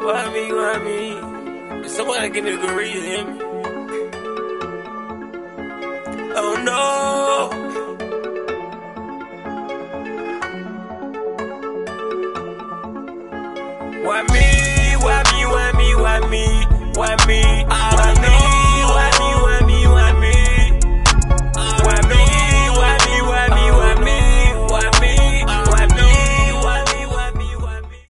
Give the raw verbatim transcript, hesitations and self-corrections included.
Why me, why me? Somebody give me a good reason. Oh no. Why me, why me, why me, why me, why me, why me?